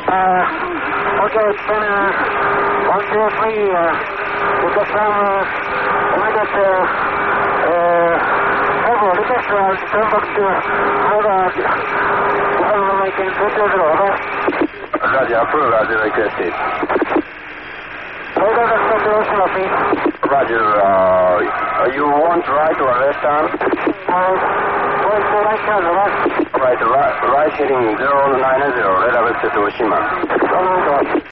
Okay, it's been 1, 2, 3. We just immediate travel. This is turn back to how making 220, over. Roger, approve, Roger, requested. Hold on the situation, please. Roger, you want right or left turn? Where's the right turn, right? Right heading 090, relative to Oshima.